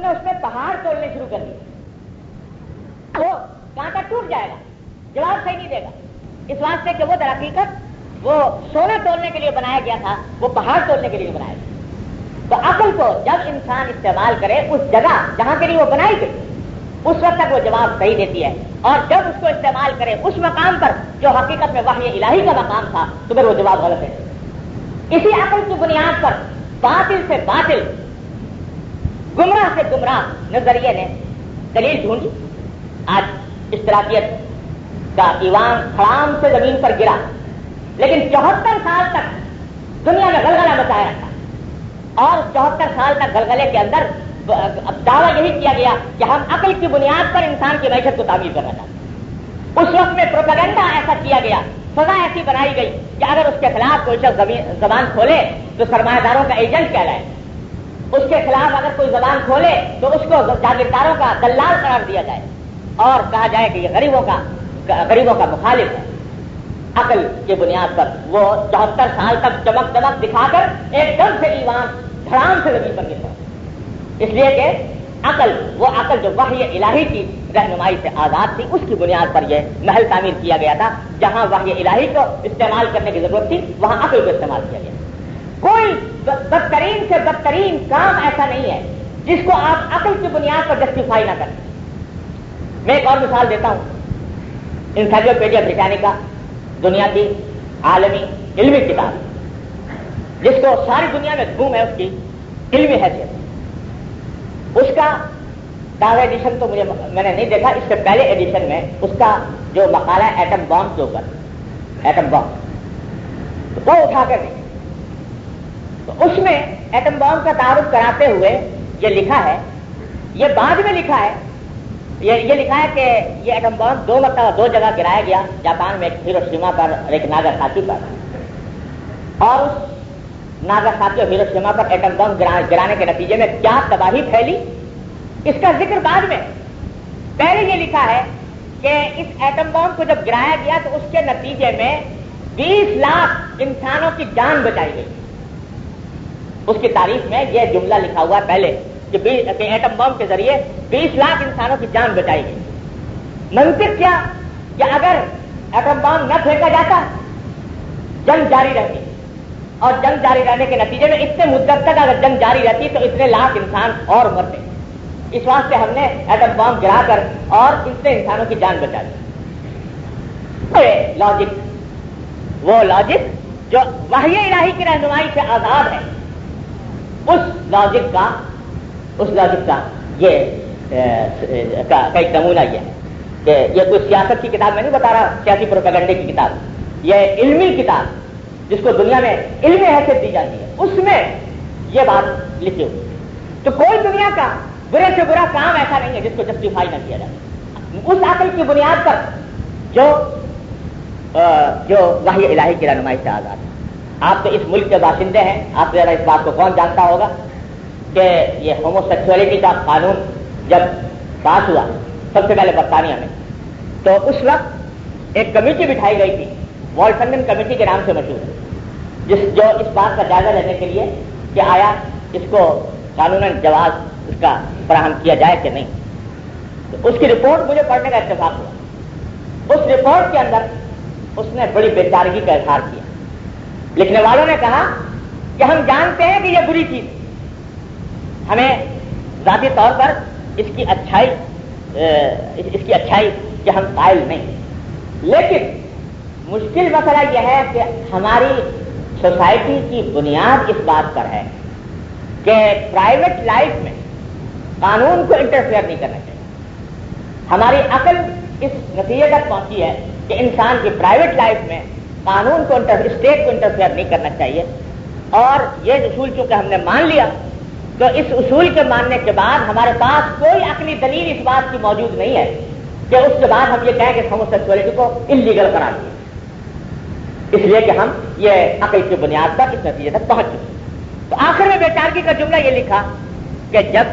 نے اس میں پہاڑ توڑنے شروع کر دیے، وہ کانٹا ٹوٹ جائے گا، جواب صحیح نہیں دے گا، اس واسطے کہ وہ در حقیقت وہ سونا توڑنے کے لیے بنایا گیا تھا، وہ پہاڑ توڑنے کے لیے بنایا گیا۔ تو عقل کو جب انسان استعمال کرے اس جگہ جہاں کے لیے وہ بنائی گئی، اس وقت تک وہ جواب صحیح دیتی ہے، اور جب اس کو استعمال کرے اس مقام پر جو حقیقت میں وحی الہی کا مقام تھا تو پھر وہ جواب غلط ہے۔ اسی عقل کی بنیاد پر باطل سے باطل، گمراہ سے گمراہ نظریے نے دلیل ڈھونڈی۔ آج اشتراکیت کا ایوان خرام سے زمین پر گرا، لیکن 74 سال تک دنیا میں غلغلہ مچایا تھا، اور 74 سال تک غلغلے کے اندر دعویٰ یہی کیا گیا کہ ہم عقل کی بنیاد پر انسان کی معیشت کو تعمیر کرنا چاہتے ہیں۔ اس وقت میں پروپیگنڈا ایسا کیا گیا، سزا ایسی بنائی گئی کہ اگر اس کے خلاف کوئی شخص زبان کھولے تو سرمایہ داروں کا ایجنٹ کہلائے، اس کے خلاف اگر کوئی زبان کھولے تو اس کو جاگیرداروں کا دلال قرار دیا جائے، اور کہا جائے کہ یہ غریبوں کا مخالف ہے۔ عقل کی بنیاد پر وہ 74 سال تک چمک دمک دکھا کر ایک دم سے ایوان دھڑام سے زمین پر گرتا، اس لیے کہ وہ عقل جو وحی الہی کی رہنمائی سے آزاد تھی، اس کی بنیاد پر یہ محل تعمیر کیا گیا تھا۔ جہاں وحی الہی کو استعمال کرنے کی ضرورت تھی وہاں عقل کو استعمال کیا گیا۔ کوئی بدترین سے بدترین کام ایسا نہیں ہے جس کو آپ عقل کی بنیاد پر جسٹیفائی نہ کریں۔ میں ایک اور مثال دیتا ہوں، انسائکلوپیڈیا بریٹانیکا دنیا کی عالمی علمی کتاب جس کو ساری دنیا میں دھوم ہے اس کی علمی حیثیت، اس کا تازہ ایڈیشن تو میں نے نہیں دیکھا، اس سے پہلے ایڈیشن میں اس کا جو مقالہ ہے ایٹم بام کے اوپر، ایٹم بام وہ اٹھا کر دیکھیں تو اس میں ایٹم بام کا تعارف کراتے ہوئے یہ لکھا ہے، یہ بعد میں لکھا ہے، یہ لکھا ہے کہ یہ ایٹم بام 2 مرتبہ 2 جگہ گرایا گیا، جاپان میں ایک ہیروشیما پر اور ایک ناگاساکی پر، اور اس ناگاساکی اور ہیروشیما پر ایٹم بم گرانے کے نتیجے میں کیا تباہی پھیلی، اس کا ذکر بعد میں۔ پہلے یہ لکھا ہے کہ اس ایٹم بم کو جب گرایا گیا تو اس کے نتیجے میں 20 لاکھ انسانوں کی جان بچائی گئی۔ اس کی تاریخ میں یہ جملہ لکھا ہوا ہے پہلے کہ ایٹم بم کے ذریعے 20 لاکھ انسانوں کی جان بچائی گئی۔ منطق کیا کہ اگر ایٹم بم نہ پھینکا جاتا جنگ جاری رہتی، اور جنگ جاری رہنے کے نتیجے میں اتنے مدت تک اگر جنگ جاری رہتی تو اتنے لاکھ انسان اور مرتے۔ اس واسطے ہم نے ایٹم بم گرا کر اور اتنے انسانوں کی جان بچا دی۔ لاجک، وہ لاجک جو وحی الہی کی رہنمائی سے آزاد ہے، اس لاجک کا یہ ایک نمونہ یہ ہے کہ یہ کوئی سیاست کی کتاب میں نہیں بتا رہا، سیاسی پروپیگنڈے کی کتاب، یہ علمی کتاب جس کو دنیا میں علمی حیثیت دی جاتی ہے، اس میں یہ بات لکھی ہوئی۔ تو کوئی دنیا کا برے سے برا کام ایسا نہیں ہے جس کو جسٹیفائی نہ کیا جائے اس عقل کی بنیاد پر جو وحی الہی کی رہنمائی سے آزاد ہے۔ آپ تو اس ملک کے باشندے ہیں، آپ ذرا اس بات کو کون جانتا ہوگا کہ یہ ہومو سیکسولیٹی کا قانون جب پاس ہوا سب سے پہلے برطانیہ میں، تو اس وقت ایک کمیٹی بٹھائی گئی تھی، والٹنگن کمیٹی کے نام سے مشہور ہے، جو اس بات کا جائزہ لینے کے لیے کہ آیا اس کو قانوناً جواز اس کا فراہم کیا جائے کہ نہیں۔ تو اس کی رپورٹ مجھے پڑھنے کا اتفاق ہوا۔ اس رپورٹ کے اندر اس نے بڑی بے چارگی کا اظہار کیا۔ لکھنے والوں نے کہا کہ ہم جانتے ہیں کہ یہ بری چیز، ہمیں ذاتی طور پر اس کی اچھائی کہ ہم قائل نہیں، لیکن مشکل مسئلہ یہ ہے کہ ہماری سوسائٹی کی بنیاد اس بات پر ہے کہ پرائیویٹ لائف میں قانون کو انٹرفیئر نہیں کرنا چاہیے۔ ہماری عقل اس نتیجے تک پہنچی ہے کہ انسان کی پرائیویٹ لائف میں قانون کو اسٹیٹ کو انٹرفیئر نہیں کرنا چاہیے، اور یہ اصول چونکہ ہم نے مان لیا تو اس اصول کے ماننے کے بعد ہمارے پاس کوئی عقلی دلیل اس بات کی موجود نہیں ہے کہ اس کے بعد ہم یہ کہیں کہ ہومو سیکسولیٹی کو انلیگل قرار دیا، اس لیے کہ ہم یہ عقل کی بنیاد پر اس نتیجے تک پہنچ چکے۔ تو آخر میں بیچارگی کا جملہ یہ لکھا کہ جب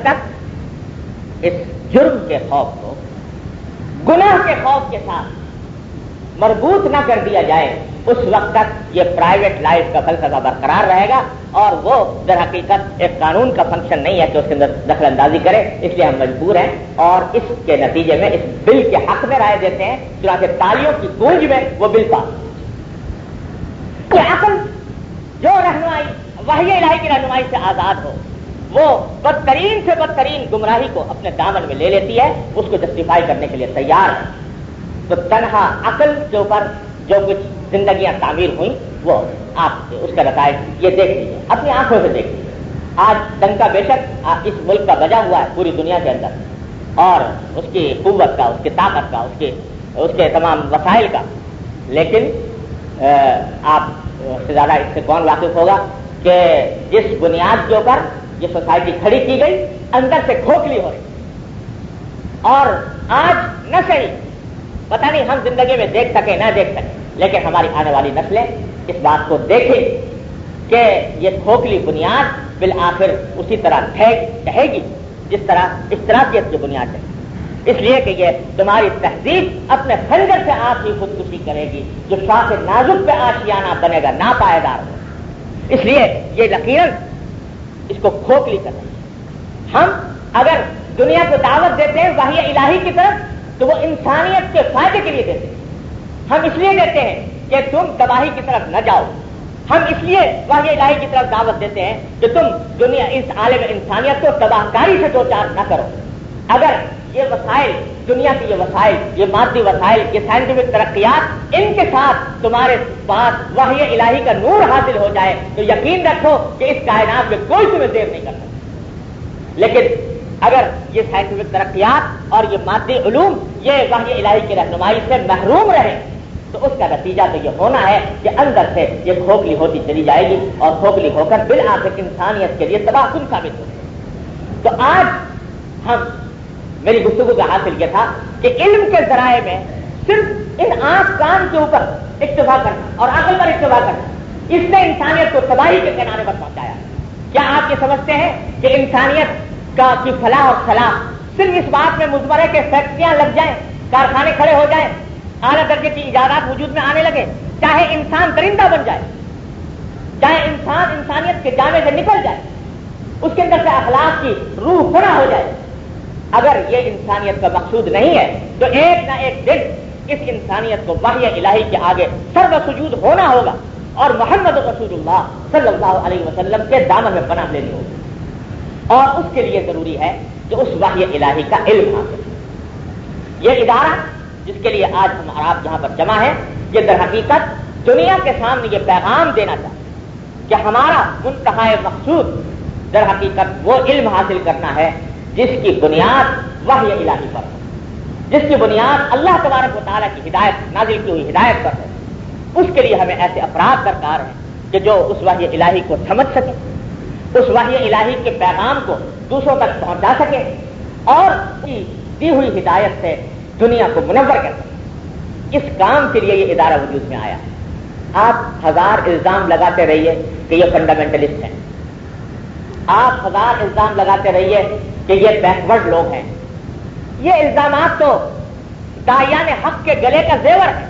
تک اس جرم کے خوف کو گناہ کے خوف کے ساتھ مربوط نہ کر دیا جائے اس وقت تک یہ پرائیویٹ لائف کا فلسفہ برقرار رہے گا، اور وہ در حقیقت ایک قانون کا فنکشن نہیں ہے کہ اس کے اندر دخل اندازی کرے. اس لیے ہم مجبور ہیں اور اس کے نتیجے میں اس بل کے حق میں رائے دیتے ہیں. چنانچہ تالیوں کی گونج میں وہ بل پاس. عقل جو رہنمائی وحی الہی کی رہنمائی سے آزاد ہو، وہ بدترین سے بدترین گمراہی کو اپنے دامن میں لے لیتی ہے، اس کو جسٹیفائی کرنے کے لیے تیار ہے. تو تنہا عقل کے اوپر جو کچھ زندگیاں تعمیر ہوئیں وہ آپ اس کا نتائج یہ دیکھ لیجیے، اپنی آنکھوں سے دیکھ لیجیے. آج ڈنکا بے شک اس ملک کا بجا ہوا ہے پوری دنیا کے اندر، اور اس کی قوت کا، اس کی طاقت کا، اس کے تمام وسائل کا، لیکن آپ سے زیادہ اس سے کون واقف ہوگا کہ جس بنیاد کے اوپر یہ سوسائٹی کھڑی کی گئی اندر سے کھوکھلی ہو رہی. اور آج نہ صحیح پتہ نہیں ہم زندگی میں دیکھ سکیں نہ دیکھ سکیں، لیکن ہماری آنے والی نسلیں اس بات کو دیکھیں کہ یہ کھوکھلی بنیاد بالآخر اسی طرح ڈھہے گی جس طرح اشتراکیت کی بنیاد ہے. اس لیے کہ یہ تمہاری تہذیب اپنے خنجر سے آپ ہی خودکشی کرے گی، جو شاخ نازک پہ آشیانہ بنے گا ناپائیدار ہو. اس لیے یہ یقیناً اس کو کھوکھلی کر رہے ہیں. ہم اگر دنیا کو دعوت دیتے ہیں وحی الہی کی طرف تو وہ انسانیت کے فائدے کے لیے دیتے ہیں. ہم اس لیے دیتے ہیں کہ تم تباہی کی طرف نہ جاؤ. ہم اس لیے وحی الہی کی طرف دعوت دیتے ہیں کہ تم دنیا اس عالم انسانیت کو تباہ کاری سے دو چار نہ کرو. اگر یہ وسائل، دنیا کے یہ وسائل، یہ مادی وسائل، یہ سائنٹیفک ترقیات، ان کے ساتھ تمہارے پاس وحی الہی کا نور حاصل ہو جائے تو یقین رکھو کہ اس کائنات میں کوئی تمہیں دیر نہیں کر سکتا. لیکن اگر یہ سائنٹیفک ترقیات اور یہ مادی علوم یہ وحی الہی کی رہنمائی سے محروم رہے تو اس کا نتیجہ تو یہ ہونا ہے کہ اندر سے یہ کھوکھلی ہوتی چلی جائے گی اور کھوکھلی ہو کر بالآخر انسانیت کے لیے تباہ کن ثابت ہوگی. تو آج ہم میری گفتگو کا حاصل یہ تھا کہ علم کے ذرائع میں صرف ان آنکھ کان کے اوپر اکتفا کرنا اور عقل پر اکتفا کرنا، اس نے انسانیت کو تباہی کے کنارے پر پہنچایا. کیا آپ یہ سمجھتے ہیں کہ انسانیت کی فلاح اور صلاح صرف اس بات میں مضمر ہے کہ فیکٹریاں لگ جائیں، کارخانے کھڑے ہو جائیں، اعلیٰ درجے کی ایجادات وجود میں آنے لگے، چاہے انسان درندہ بن جائے، چاہے انسان انسانیت کے جامے سے نکل جائے، اس کے اندر سے اخلاق کی روح فنا ہو جائے؟ اگر یہ انسانیت کا مقصود نہیں ہے تو ایک نہ ایک دن اس انسانیت کو وحی الہی کے آگے سر و سجود ہونا ہوگا اور محمد رسول اللہ صلی اللہ علیہ وسلم کے دامن میں پناہ لینی ہوگی. اور اس کے لیے ضروری ہے کہ اس وحی الہی کا علم حاصل. یہ ادارہ جس کے لیے آج ہم اور آپ یہاں پر جمع ہیں، یہ در حقیقت دنیا کے سامنے یہ پیغام دینا چاہتا کہ ہمارا منتہا مقصود در حقیقت وہ علم حاصل کرنا ہے جس کی بنیاد وحی الہی پر ہے، جس کی بنیاد اللہ تبارک و تعالیٰ کی ہدایت، نازل کی ہوئی ہدایت پر ہے. اس کے لیے ہمیں ایسے افراد درکار ہیں کہ جو اس وحی الہی کو سمجھ سکیں، اس وحی الہی کے پیغام کو دوسروں تک پہنچا سکیں اور دی ہوئی ہدایت سے دنیا کو منور کر سکیں. اس کام کے لیے یہ ادارہ وجود میں آیا. آپ ہزار الزام لگاتے رہیے کہ یہ فنڈامنٹلسٹ ہیں، آپ ہزار الزام لگاتے رہیے کہ یہ بیکورڈ لوگ ہیں. یہ الزامات تو داعیان حق کے گلے کا زیور ہے.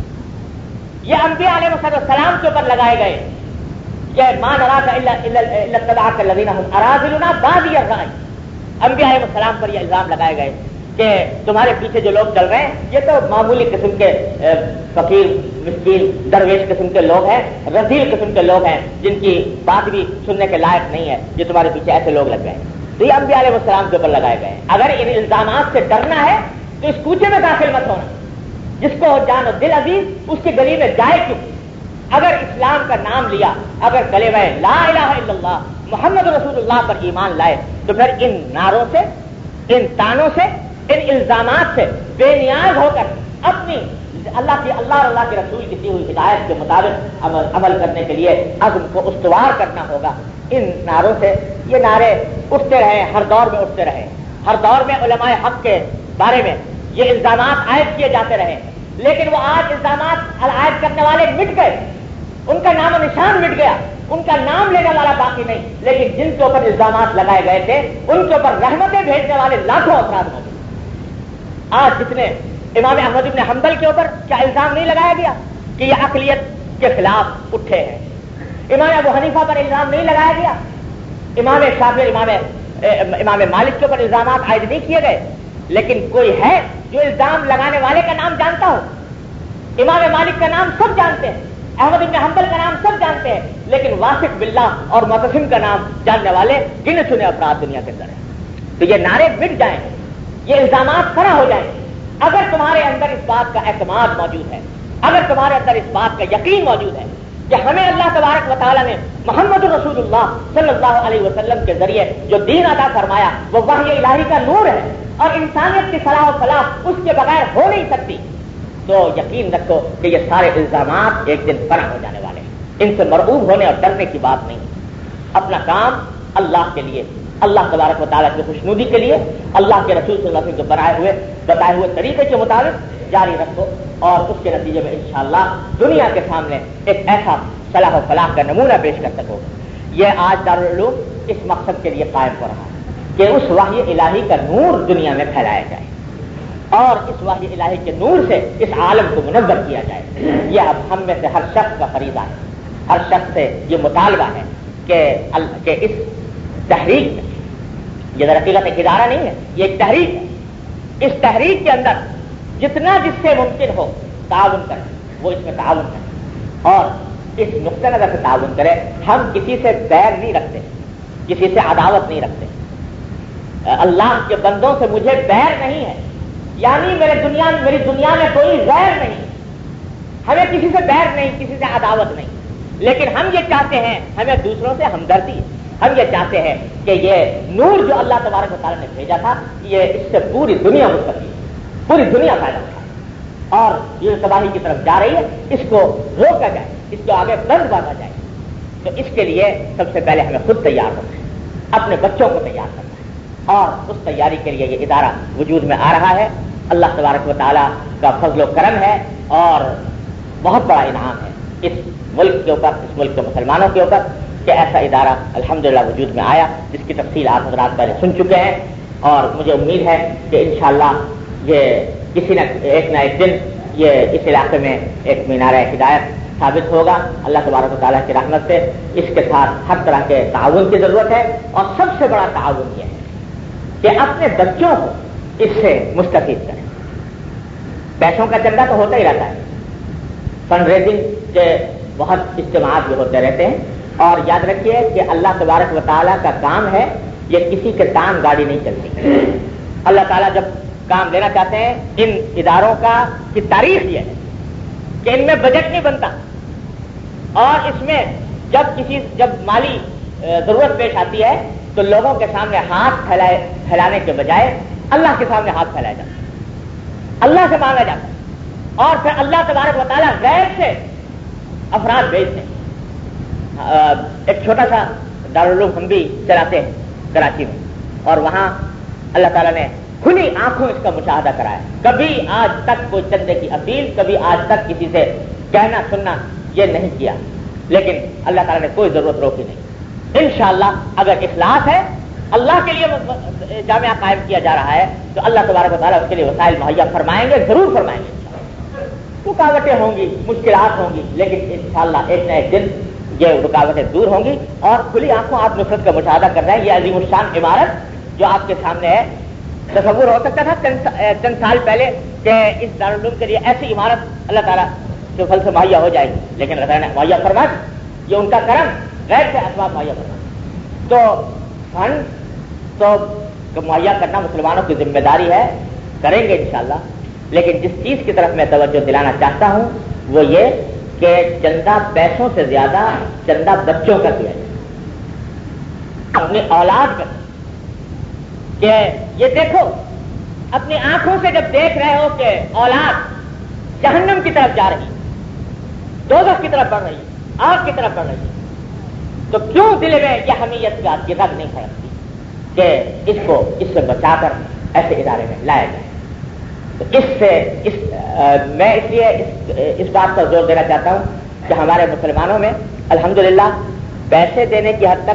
یہ انبیاء علیہ السلام کے اوپر لگائے گئے کہ ما نراک الا اتبعک الذین هم اراذلنا بادی الرأی. انبیاء علیہ السلام پر یہ الزام لگائے گئے کہ تمہارے پیچھے جو لوگ چل رہے ہیں یہ تو معمولی قسم کے فقیر مسکین درویش قسم کے لوگ ہیں، رذیل قسم کے لوگ ہیں جن کی بات بھی سننے کے لائق نہیں ہے، جو تمہارے پیچھے ایسے لوگ لگ گئے ہیں. تو یہ انبیاء علیہ السلام کے اوپر لگائے گئے ہیں. اگر ان الزامات سے ڈرنا ہے تو اس کوچے میں داخل مت ہونا. جس کو جان و دل عزیز اس کی گلی میں جائے کیوں؟ اگر اسلام کا نام لیا، اگر کلمہ لا الہ الا اللہ محمد رسول اللہ پر ایمان لائے تو پھر ان نعروں سے، ان تانوں سے، ان الزامات سے بے نیاز ہو کر اپنی اللہ اور اللہ کے رسول کی دی ہوئی ہدایت کے مطابق عمل کرنے کے لیے عزم کو استوار کرنا ہوگا. ان نعروں سے، یہ نعرے اٹھتے رہے، ہر دور میں اٹھتے رہے، ہر دور میں علماء حق کے بارے میں یہ الزامات عائد کیے جاتے رہے، لیکن وہ آج الزامات عائد کرنے والے مٹ گئے، ان کا نام و نشان مٹ گیا، ان کا نام لینے والا باقی نہیں. لیکن جن کے اوپر الزامات لگائے گئے تھے ان کے اوپر رحمتیں بھیجنے والے لاکھوں افراد موجود. آج جتنے امام احمد بن حنبل کے اوپر کیا الزام نہیں لگایا گیا کہ یہ عقلیت کے خلاف اٹھے ہیں؟ امام ابو حنیفہ پر الزام نہیں لگایا گیا؟ امام شافعی امام مالک کے اوپر الزامات عائد نہیں کیے گئے؟ لیکن کوئی ہے جو الزام لگانے والے کا نام جانتا ہو؟ امام مالک کا نام سب جانتے ہیں، احمد بن حنبل کا نام سب جانتے ہیں، لیکن واثق باللہ اور معتصم کا نام جاننے والے گنے چنے افراد دنیا کے اندر ہیں۔ تو یہ نعرے مٹ جائیں، یہ الزامات کھڑا ہو جائیں اگر تمہارے اندر اس بات کا اعتماد موجود ہے، اگر تمہارے اندر اس بات کا یقین موجود ہے کہ ہمیں اللہ تبارک و تعالیٰ نے محمد رسول اللہ صلی اللہ علیہ وسلم کے ذریعے جو دین عطا فرمایا وہ وحی الہی کا نور ہے اور انسانیت کی صلاح و فلاح اس کے بغیر ہو نہیں سکتی، تو یقین رکھو کہ یہ سارے الزامات ایک دن فنا ہو جانے والے ہیں۔ ان سے مرعوب ہونے اور ڈرنے کی بات نہیں، اپنا کام اللہ کے لیے، اللہ تبارک و تعالیٰ کی خوشنودی کے لیے، اللہ کے رسول صلی اللہ علیہ وسلم کے بتائے ہوئے طریقے کے مطابق جاری رکھو، اور اس کے نتیجے میں انشاءاللہ دنیا کے سامنے ایک ایسا صلاح و فلاح کا نمونہ پیش کر سکو۔ یہ آج دارالعلوم اس مقصد کے لیے قائم ہو رہا ہے کہ اس وحی الہی کا نور دنیا میں پھیلایا جائے اور اس وحی الہی کے نور سے اس عالم کو منور کیا جائے۔ یہ اب ہم میں سے ہر شخص کا فریضہ ہے، ہر شخص سے یہ مطالبہ ہے کہ اس تحریک میں، یہ در حقیقت ایک ادارہ نہیں ہے، یہ ایک تحریک ہے، اس تحریک کے اندر جتنا جس سے ممکن ہو تعاون کرے، وہ اس میں تعاون کرے اور اس نقطۂ نظر سے تعاون کرے۔ ہم کسی سے بیر نہیں رکھتے، کسی سے عداوت نہیں رکھتے۔ اللہ کے بندوں سے مجھے بیر نہیں ہے، یعنی میری دنیا میں کوئی غیر نہیں، ہمیں کسی سے بیر نہیں، کسی سے عداوت نہیں، لیکن ہم یہ چاہتے ہیں، ہمیں دوسروں سے ہمدردی، ہم یہ چاہتے ہیں کہ یہ نور جو اللہ تبارک و تعالیٰ نے بھیجا تھا یہ اس سے پوری دنیا مستفید، پوری دنیا فائدہ اٹھائے اور یہ تباہی کی طرف جا رہی ہے، اس کو روکا جائے، اس کو آگے بلند بڑھا جائے۔ تو اس کے لیے سب سے پہلے ہمیں خود تیار ہونا ہے، اپنے بچوں کو تیار کرنا ہے، اور اس تیاری کے لیے یہ ادارہ وجود میں آ رہا ہے۔ اللہ تبارک و تعالیٰ کا فضل و کرم ہے اور بہت بڑا انعام ہے اس ملک کے اوپر، اس ملک کے مسلمانوں کے اوپر کہ ایسا ادارہ الحمدللہ وجود میں آیا، جس کی تفصیل آپ حضرات پہلے سن چکے ہیں، اور مجھے امید ہے کہ انشاءاللہ یہ کسی نہ ایک دن یہ اس علاقے میں ایک مینار ہدایت ثابت ہوگا اللہ تبارک و تعالیٰ کی رحمت سے۔ اس کے ساتھ ہر طرح کے تعاون کی ضرورت ہے، اور سب سے بڑا تعاون یہ ہے کہ اپنے بچوں کو اس سے مستفید کریں۔ پیسوں کا چندہ تو ہوتا ہی رہتا ہے، فنڈ ریزنگ کے بہت اجتماعات بھی ہوتے رہتے ہیں، اور یاد رکھیے کہ اللہ تبارک و تعالیٰ کا کام ہے، یہ کسی کے کام گاڑی نہیں چلتی۔ اللہ تعالیٰ جب کام لینا چاہتے ہیں، ان اداروں کی تاریخ یہ ہے کہ ان میں بجٹ نہیں بنتا، اور اس میں جب مالی ضرورت پیش آتی ہے تو لوگوں کے سامنے ہاتھ پھیلانے کے بجائے اللہ کے سامنے ہاتھ پھیلایا جاتا ہے، اللہ سے مانگا جاتا ہے، اور پھر اللہ تبارک و تعالیٰ غیر سے افراد بھیجتے ہیں۔ ایک چھوٹا سا دارالعلوم ہم بھی چلاتے ہیں کراچی میں، اور وہاں اللہ تعالیٰ نے کھلی آنکھوں اس کا مشاہدہ کرایا، کبھی آج تک کوئی چندے کی اپیل، کبھی آج تک کسی سے کہنا سننا یہ نہیں کیا، لیکن اللہ تعالیٰ نے کوئی ضرورت روکی نہیں۔ انشاءاللہ اگر اخلاص ہے، اللہ کے لیے جامعہ قائم کیا جا رہا ہے، تو اللہ تبارک و تعالیٰ اس کے لیے وسائل مہیا فرمائیں گے، ضرور فرمائیں گے۔ رکاوٹیں ہوں گی، مشکلات ہوں گی، لیکن انشاءاللہ ایک نہ ایک دن یہ رکاوٹیں دور ہوں گی، اور کھلی آنکھوں آپ نصرت کا مشاہدہ کر رہے ہیں۔ یہ عظیم الشان عمارت جو آپ کے سامنے ہے، تصور ہو سکتا تھا چند سال پہلے کہ اس دارالعلوم کے لیے ایسی عمارت اللہ تعالیٰ کے فضل سے مہیا ہو جائے گی، لیکن اللہ تعالیٰ نے مہیا فرما دی، یہ ان کا کرم، غیر سے اسباب مہیا فرما۔ تو فنڈ تو مہیا کرنا مسلمانوں کی ذمہ داری ہے، کریں گے انشاءاللہ، لیکن جس چیز کی طرف میں توجہ دلانا چاہتا ہوں وہ یہ کہ چندہ پیسوں سے زیادہ چندہ بچوں کا کیا جائے، اپنی اولاد کا، کہ یہ دیکھو اپنی آنکھوں سے جب دیکھ رہے ہو کہ اولاد جہنم کی طرف جا رہی، دوزخ کی طرف بڑھ رہی، آگ کی طرف بڑھ رہی، تو کیوں دل میں یہ حمیت کی رگ نہیں پھڑکتی کہ اس سے بچا کر ایسے ادارے میں لایا جائے۔ تو میں اس لیے اس بات پر زور دینا چاہتا ہوں کہ ہمارے مسلمانوں میں الحمدللہ پیسے دینے کی حد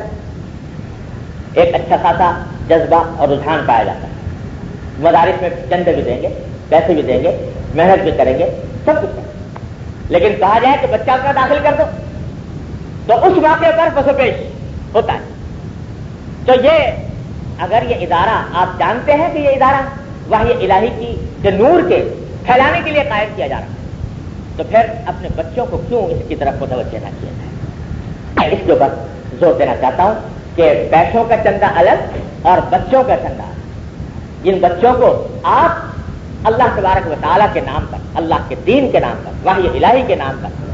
تک ایک اچھا خاصا جذبہ اور رجحان پایا جاتا ہے۔ مدارس میں چندے بھی دیں گے، پیسے بھی دیں گے، محنت بھی کریں گے، سب کچھ کریں گے، لیکن کہا جائے کہ بچہ کا داخل کر دو تو اس موقع پر پس و پیش ہوتا ہے۔ تو یہ اگر یہ ادارہ آپ جانتے ہیں کہ یہ ادارہ وحی الہی کی کہ نور کے پھیلانے کے لیے قائم کیا جا رہا ہے، تو پھر اپنے بچوں کو کیوں اس کی طرف متوجہ نہ کیا جائے؟ اس کے اوپر زور دینا چاہتا ہوں کہ پیسوں کا چندہ الگ اور بچوں کا چندہ الگ۔ جن بچوں کو آپ اللہ تبارک و تعالیٰ کے نام پر، اللہ کے دین کے نام پر، وحی الہی کے نام پر